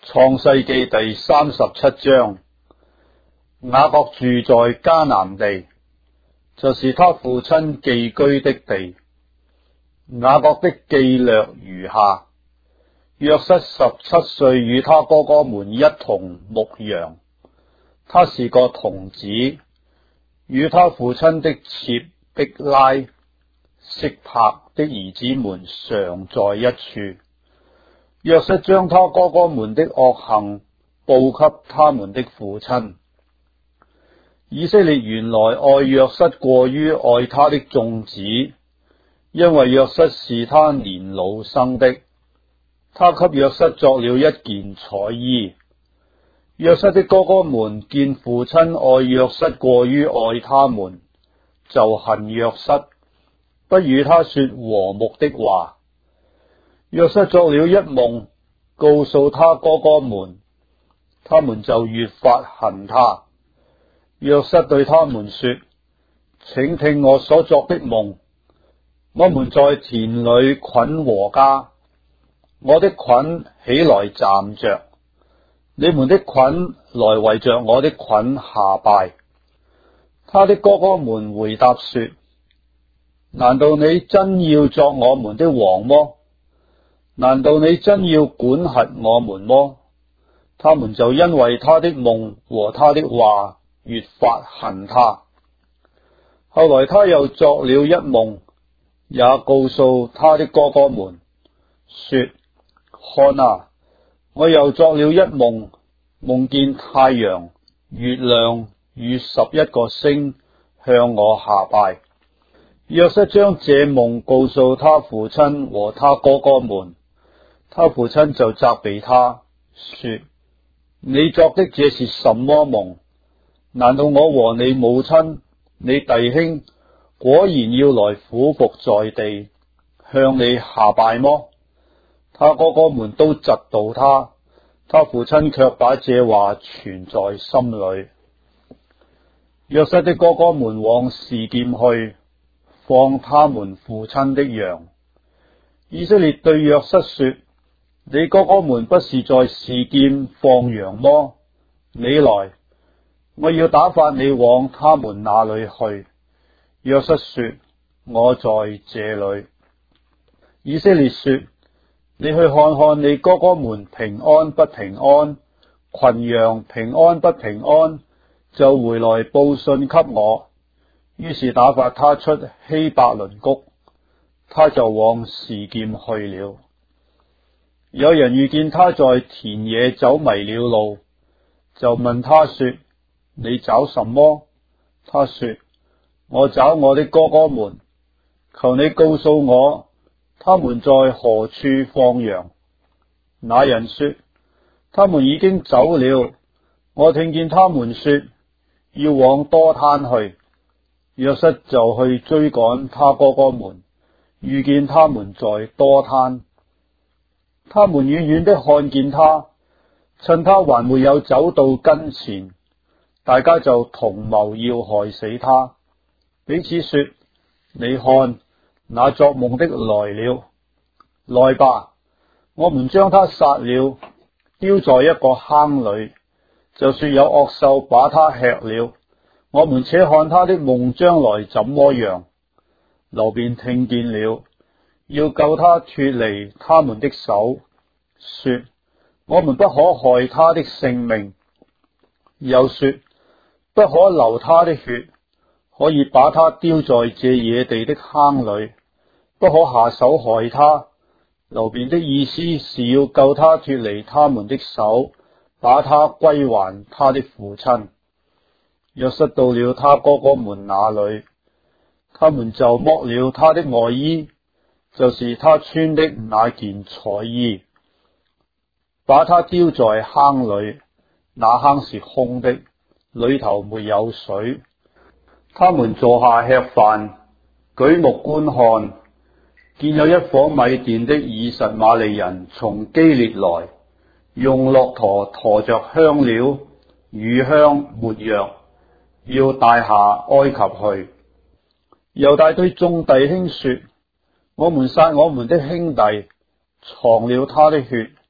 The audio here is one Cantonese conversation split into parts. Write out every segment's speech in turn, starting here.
創世記第37章，雅各住在迦南地，就是他父親寄居的地。雅各的記略如下：約瑟17歲，與他哥哥們一同牧羊，他是個童子，與他父親的妾逼拉、色柏的兒子們常在一處。約瑟將他哥哥們的惡行報給他們的父親。以色列原來愛約瑟過於愛他的眾子，因為約瑟是他年老生的。他給約瑟作了一件彩衣。約瑟的哥哥們見父親愛約瑟過於愛他們，就恨約瑟，不與他說和睦的話。約瑟作了一夢，告訴他哥哥們，他們就越發恨他。約瑟對他們說：請聽我所作的夢。我們在田裏捆禾稼，我的捆起來站着，你們的捆來圍着我的捆下拜。他的哥哥們回答說：難道你真要作我們的王麼？難道你真要管轄我們麼？他們就因為他的夢和他的話越發恨他。後來他又作了一夢，也告訴他的哥哥們說：看啊，我又作了一夢，夢見太陽、月亮與11個星向我下拜。約瑟將這夢告訴他父親和他哥哥們，他父親就責備他說：你作的這是什麼夢？難道我和你母親、你弟兄果然要來俯伏在地向你下拜麼？他哥哥們都嫉妒他，他父親卻把這話存在心裏。約瑟的哥哥們往示劍去，放他們父親的羊。以色列對約瑟說：你哥哥們不是在示劍放羊麼？你來，我要打發你往他們那裏去。約瑟說：我在這裏。以色列說：你去看看你哥哥們平安不平安，群羊平安不平安，就回來報信給我。於是打發他出希伯崙谷，他就往示劍去了。有人遇見他在田野走迷了路，就問他說：你找什麼？他說：我找我的哥哥們，求你告訴我，他們在何處放羊？那人說：他們已經走了，我聽見他們說要往多攤去。約瑟就去追趕他哥哥們，遇見他們在多攤。他們遠遠的看見他，趁他還沒有走到跟前，大家就同謀要害死他，彼此說：你看，那作夢的來了，來吧，我們將他殺了，丟在一個坑裏，就說有惡獸把他吃了，我們且看他的夢將來怎麼樣。流便聽見了，要救他脫離他們的手，說：我們不可害他的性命，又說：不可流他的血，可以把他丟在這野地的坑裏，不可下手害他。流便的意思是要救他脫離他們的手，把他歸還他的父親。約瑟到了他哥哥們那裏，他們就剝了他的外衣，就是他穿的那件彩衣，把他丟在坑裏，那坑是空的，裏頭沒有水。他們坐下吃飯，舉目觀看，見有一伙米甸的以實瑪利人從基列來，用駱駝馱着香料、乳香、沒藥，要帶下埃及去。猶大對眾弟兄說：我們殺我們的兄弟，藏了他的血，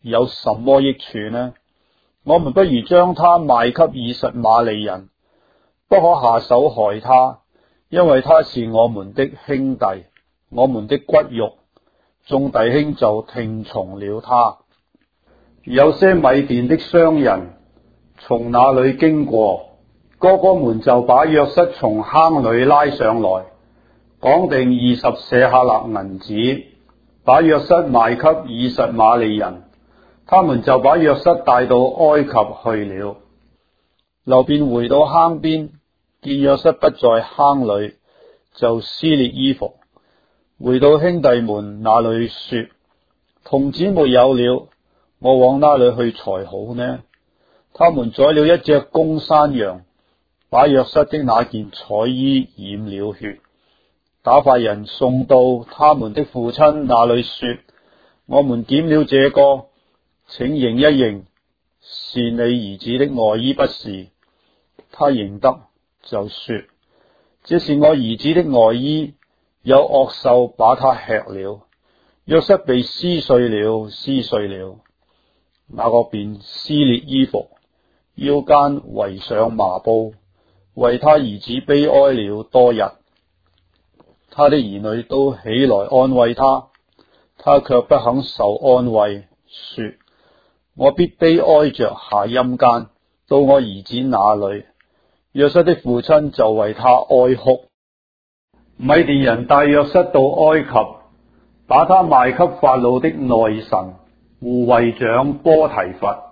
有什麼益處呢？我們不如將他賣給以實瑪利人，不可下手害他，因為他是我們的兄弟，我們的骨肉。眾弟兄就聽從了他。有些米甸的商人從那裏經過，哥哥們就把約瑟從坑裏拉上來，綁定20舍客勒銀子，把約瑟賣給以實瑪利人。他們就把約瑟帶到埃及去了。流便回到坑邊，見約瑟不在坑裏，就撕裂衣服，回到兄弟們那裏說：童子沒有了，我往哪裏去才好呢？他們宰了一隻公山羊，把約瑟的那件彩衣染了血，打發人送到他們的父親那裏說：我們撿了這個，請認一認，是你兒子的外衣不是？他認得，就說：這是我兒子的外衣，有惡獸把它吃了。約瑟被撕碎了。雅各便撕裂衣服，腰間圍上麻布，為他兒子悲哀了多日。他的兒女都起來安慰他，他卻不肯受安慰，說：我必悲哀着下陰間，到我兒子那裏。約瑟的父親就為他哀哭。米甸人帶約瑟到埃及，把他賣給法老的內臣護衛長波提乏。